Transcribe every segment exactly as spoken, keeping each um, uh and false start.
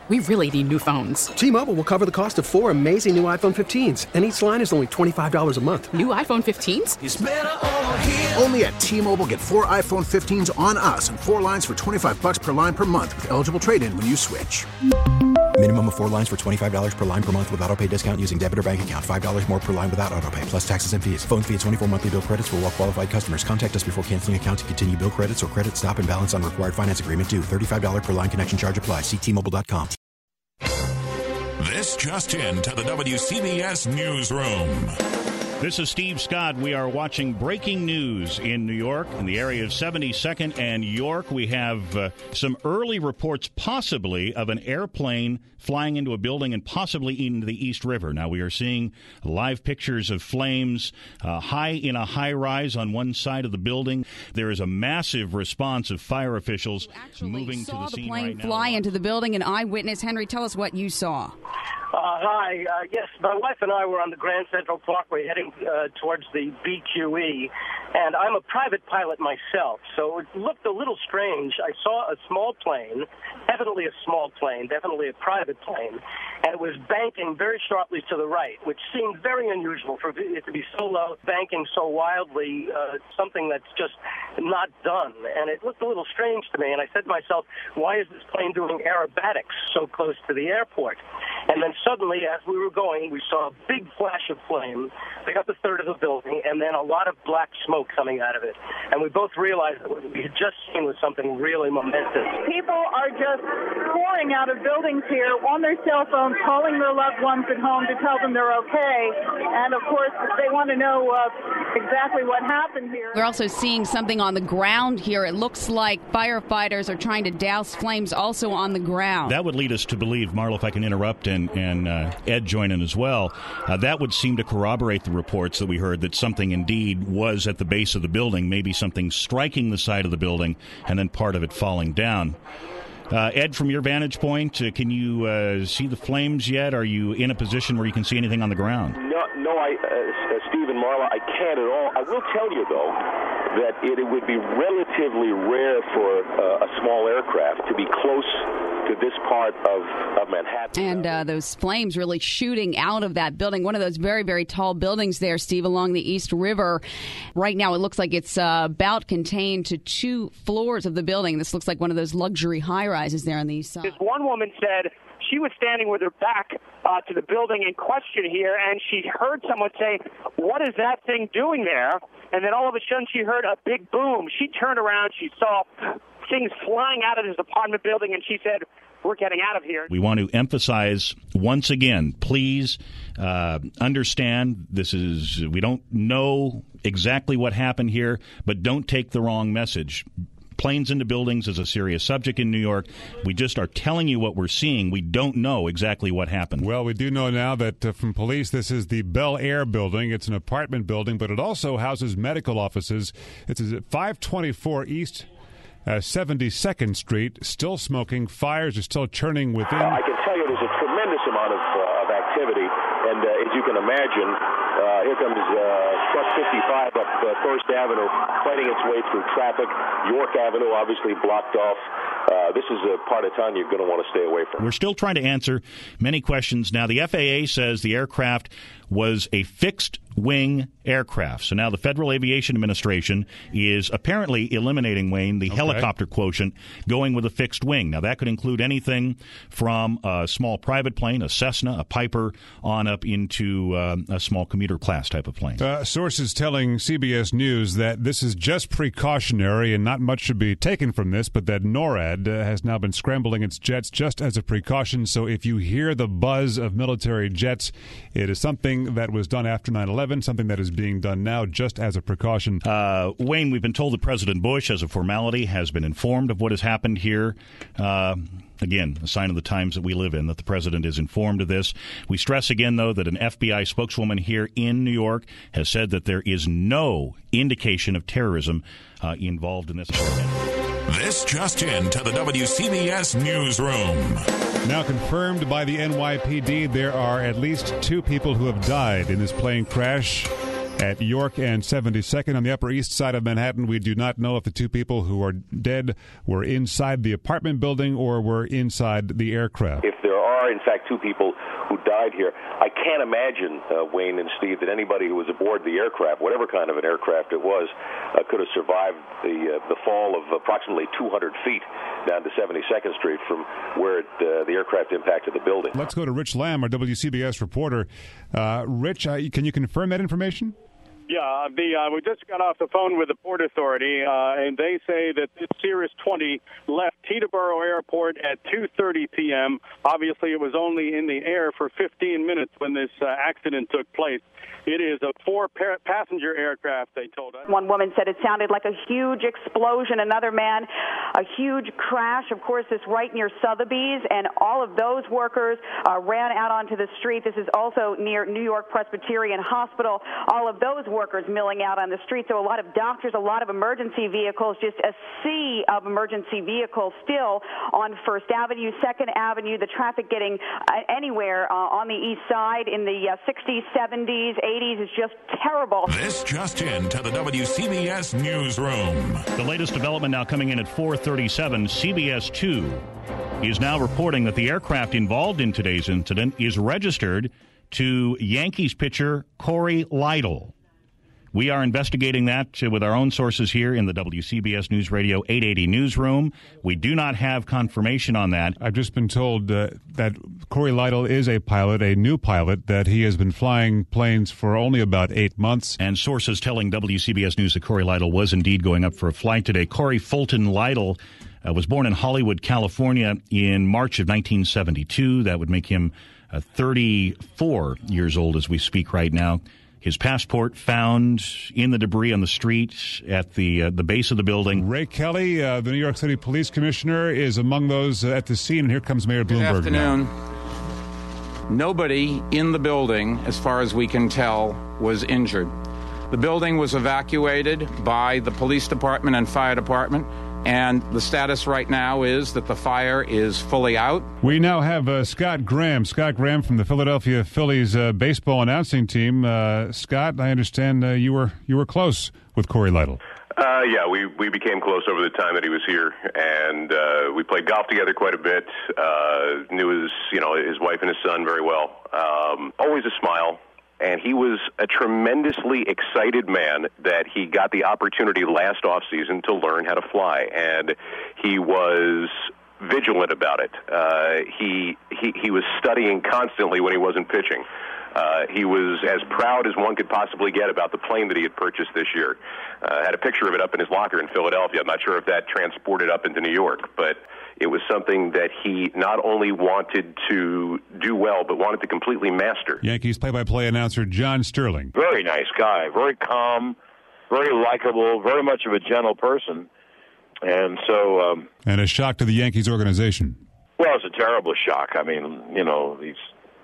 We really need new phones. T-Mobile will cover the cost of four amazing new iPhone fifteens, and each line is only twenty-five dollars a month. New iPhone fifteens? It's better over here. Only at T-Mobile, get four iPhone fifteens on us and four lines for twenty-five dollars per line per month with eligible trade-in when you switch. Minimum of four lines for twenty-five dollars per line per month with autopay discount using debit or bank account. five dollars more per line without autopay, plus taxes and fees. Phone fee at twenty-four monthly bill credits for well-qualified customers. Contact us before canceling account to continue bill credits or credit stop and balance on required finance agreement due. thirty-five dollars per line connection charge applies. See T Mobile dot com. This just in to the W C B S Newsroom. This is Steve Scott. We are watching breaking news in New York, in the area of seventy-second and York. We have uh, some early reports, possibly, of an airplane flying into a building and possibly into the East River. Now, we are seeing live pictures of flames uh, high in a high-rise on one side of the building. There is a massive response of fire officials moving to the, the scene plane right now. Fly into the building. An eyewitness, Henry, tell us what you saw. Uh, hi. Uh, yes, my wife and I were on the Grand Central Parkway heading uh, towards the B Q E, and I'm a private pilot myself, so it looked a little strange. I saw a small plane, definitely a small plane, definitely a private plane, and it was banking very sharply to the right, which seemed very unusual for it to be so low, banking so wildly, uh, something that's just not done. And it looked a little strange to me, and I said to myself, why is this plane doing aerobatics so close to the airport? And then suddenly, as we were going, we saw a big flash of flame, pick up a third of the building, and then a lot of black smoke coming out of it. And we both realized that what we had just seen was something really momentous. People are just pouring out of buildings here on their cell phones, calling their loved ones at home to tell them they're okay. And, of course, they want to know uh, exactly what happened here. We're also seeing something on the ground here. It looks like firefighters are trying to douse flames also on the ground. That would lead us to believe, Marla, if I can interrupt, and, and uh, Ed join in as well, uh, that would seem to corroborate the reports that we heard that something indeed was at the base of the building, maybe something striking the side of the building and then part of it falling down. Uh, Ed, from your vantage point, uh, can you uh, see the flames yet? Are you in a position where you can see anything on the ground? No, no, I, uh, Steve and Marla, I can't at all. I will tell you, though, that it, it would be relatively rare for uh, a small aircraft to be close to this part of, of Manhattan. And uh, those flames really shooting out of that building, one of those very, very tall buildings there, Steve, along the East River. Right now, it looks like it's uh, about contained to two floors of the building. This looks like one of those luxury high-rises there on the east side. This one woman said she was standing with her back uh, to the building in question here, and she heard someone say, "What is that thing doing there?" And then all of a sudden, she heard a big boom. She turned around, she saw things flying out of this apartment building, and she said, "We're getting out of here." We want to emphasize once again, please uh, understand this is, we don't know exactly what happened here, but don't take the wrong message. Planes into buildings is a serious subject in New York. We just are telling you what we're seeing. We don't know exactly what happened. Well, we do know now that uh, from police, this is the Bel Air building. It's an apartment building, but it also houses medical offices. It's at five twenty-four East Uh, seventy-second Street, still smoking. Fires are still churning within. Uh, I can tell you there's a tremendous amount of, uh, of activity, and uh, as you can imagine, uh, here comes uh, truck fifty-five up uh, First Avenue, fighting its way through traffic. York Avenue obviously blocked off. Uh, this is a part of town you're going to want to stay away from. We're still trying to answer many questions. Now, the F A A says the aircraft was a fixed-wing aircraft. So now the Federal Aviation Administration is apparently eliminating, Wayne, the okay. helicopter quotient, going with a fixed wing. Now, that could include anything from a small private plane, a Cessna, a Piper, on up into uh, a small commuter class type of plane. Uh, sources telling C B S News that this is just precautionary and not much should be taken from this, but that NORAD uh, has now been scrambling its jets just as a precaution. So if you hear the buzz of military jets, it is something that was done after nine eleven, something that is being done now just as a precaution. Uh, Wayne, we've been told that President Bush, as a formality, has been informed of what has happened here. Uh, again, a sign of the times that we live in, that the president is informed of this. We stress again, though, that an F B I spokeswoman here in New York has said that there is no indication of terrorism uh, involved in this. This just in to the W C B S Newsroom. Now confirmed by the N Y P D, there are at least two people who have died in this plane crash at York and seventy-second on the Upper East Side of Manhattan. We do not know if the two people who are dead were inside the apartment building or were inside the aircraft. If there are, in fact, two people who died here, I can't imagine, uh, Wayne and Steve, that anybody who was aboard the aircraft, whatever kind of an aircraft it was, uh, could have survived the uh, the fall of approximately two hundred feet down to seventy-second Street from where it, uh, the aircraft impacted the building. Let's go to Rich Lamb, our W C B S reporter. Uh, Rich, uh, can you confirm that information? Yeah, the, uh, we just got off the phone with the Port Authority, uh, and they say that this Cirrus twenty left Teterboro Airport at two thirty p.m. Obviously, it was only in the air for fifteen minutes when this uh, accident took place. It is a four-passenger aircraft, they told us. One woman said it sounded like a huge explosion. Another man, a huge crash. Of course, this right near Sotheby's, and all of those workers uh, ran out onto the street. This is also near New York Presbyterian Hospital. All of those workers milling out on the street. So a lot of doctors, a lot of emergency vehicles, just a sea of emergency vehicles still on First Avenue, Second Avenue, the traffic getting uh, anywhere uh, on the east side in the uh, sixties, seventies, eighties is just terrible. This just in to the W C B S Newsroom. The latest development now coming in at four thirty-seven. C B S two is now reporting that the aircraft involved in today's incident is registered to Yankees pitcher Corey Lidle. We are investigating that with our own sources here in the W C B S News Radio eight eighty newsroom. We do not have confirmation on that. I've just been told uh, that Corey Lidle is a pilot, a new pilot, that he has been flying planes for only about eight months. And sources telling W C B S News that Corey Lidle was indeed going up for a flight today. Corey Fulton Lidle uh, was born in Hollywood, California in March of nineteen seventy-two. That would make him uh, thirty-four years old as we speak right now. His passport found in the debris on the street at the uh, the base of the building. Ray Kelly, uh, the New York City Police Commissioner, is among those uh, at the scene. And here comes Mayor Bloomberg. Good afternoon. Now. Nobody in the building, as far as we can tell, was injured. The building was evacuated by the police department and fire department. And the status right now is that the fire is fully out. We now have uh, Scott Graham. Scott Graham from the Philadelphia Phillies uh, baseball announcing team. Uh, Scott, I understand uh, you were you were close with Corey Lidle. Uh, yeah, we, we became close over the time that he was here, and uh, we played golf together quite a bit. Uh, knew his you know his wife and his son very well. Um, always a smile. And he was a tremendously excited man that he got the opportunity last offseason to learn how to fly. And he was vigilant about it. Uh, he, he, he was studying constantly when he wasn't pitching. Uh, he was as proud as one could possibly get about the plane that he had purchased this year. Uh, had a picture of it up in his locker in Philadelphia. I'm not sure if that transported up into New York, but it was something that he not only wanted to do well, but wanted to completely master. Yankees play-by-play announcer John Sterling. Very nice guy, very calm, very likable, very much of a gentle person. And so... Um, and a shock to the Yankees organization. Well, it's a terrible shock. I mean, you know, he's,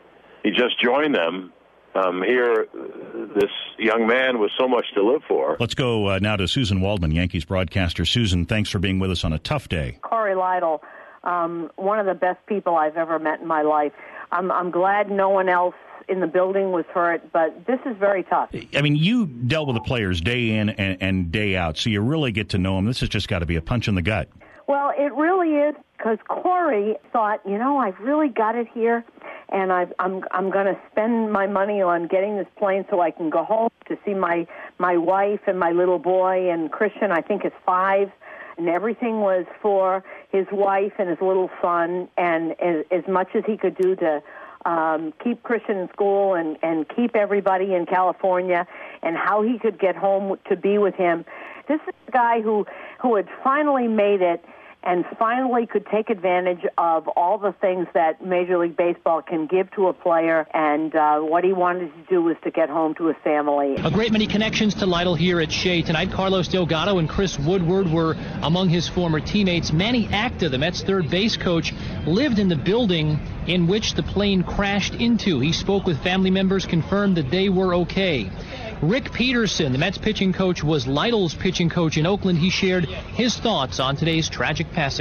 he just joined them. Um, here, this young man with so much to live for. Let's go uh, now to Susan Waldman, Yankees broadcaster. Susan, thanks for being with us on a tough day. Corey Lidle, um, one of the best people I've ever met in my life. I'm, I'm glad no one else in the building was hurt, but this is very tough. I mean, you dealt with the players day in and, and day out, so you really get to know them. This has just got to be a punch in the gut. Well, it really is, because Corey thought, you know, I've really got it here, and I've, I'm I'm going to spend my money on getting this plane so I can go home to see my, my wife and my little boy, and Christian, I think, is five, and everything was for his wife and his little son, and as, as much as he could do to um, keep Christian in school and, and keep everybody in California, and how he could get home to be with him. This is a guy who, who had finally made it and finally could take advantage of all the things that Major League Baseball can give to a player, and uh, what he wanted to do was to get home to his family. A great many connections to Lidle here at Shea tonight. Carlos Delgado and Chris Woodward were among his former teammates. Manny Acta, the Mets' third base coach, lived in the building in which the plane crashed into. He spoke with family members, confirmed that they were okay. Rick Peterson, the Mets pitching coach, was Lidle's pitching coach in Oakland. He shared his thoughts on today's tragic passing.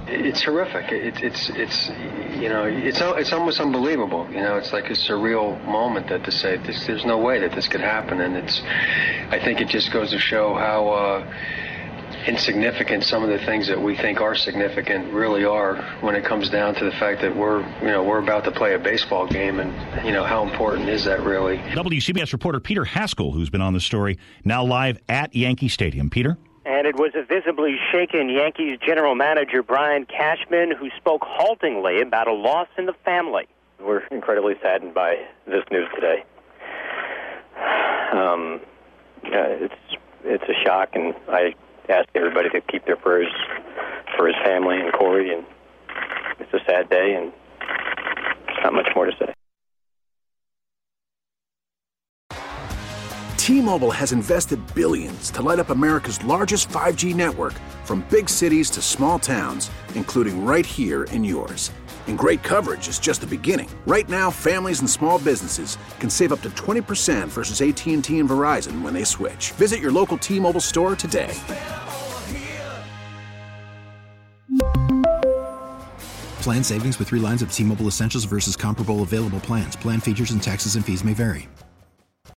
It's horrific. It's it's it's you know it's it's almost unbelievable. You know, it's like a surreal moment that to say this. There's no way that this could happen, and it's. I think it just goes to show how uh, insignificant some of the things that we think are significant really are when it comes down to the fact that we're you know we're about to play a baseball game, and you know how important is that really? W C B S reporter Peter Haskell, who's been on the story, now live at Yankee Stadium. Peter? And it was a visibly shaken Yankees general manager, Brian Cashman, who spoke haltingly about a loss in the family. We're incredibly saddened by this news today. Um, uh, it's it's a shock, and I ask everybody to keep their prayers for his family and Corey, and it's a sad day, and there's not much more to say. T-Mobile has invested billions to light up America's largest five G network, from big cities to small towns, including right here in yours. And great coverage is just the beginning. Right now, families and small businesses can save up to twenty percent versus A T and T and Verizon when they switch. Visit your local T-Mobile store today. Plan savings with three lines of T-Mobile Essentials versus comparable available plans. Plan features and taxes and fees may vary.